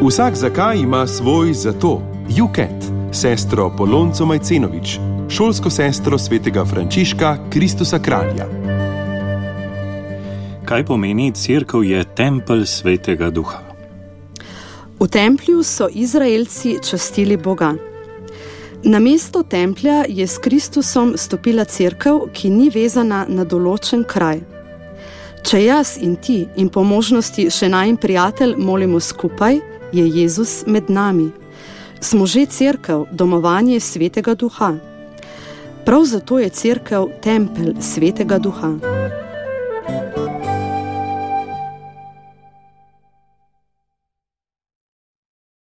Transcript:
Vsak zakaj ima svoj zato. Juket, sestro Polonco Majcenović, šolsko sestro svetega Frančiška Kristusa Kralja. Kaj pomeni cerkev je tempelj svetega duha? V templju so Izraelci častili Boga. Na mesto templja je s Kristusom stopila cerkev, ki ni vezana na določen kraj. Če jaz in ti in po možnosti še najin prijatelj molimo skupaj, je Jezus med nami. Smo že cerkev, domovanje svetega duha. Prav zato je cerkev tempelj svetega duha.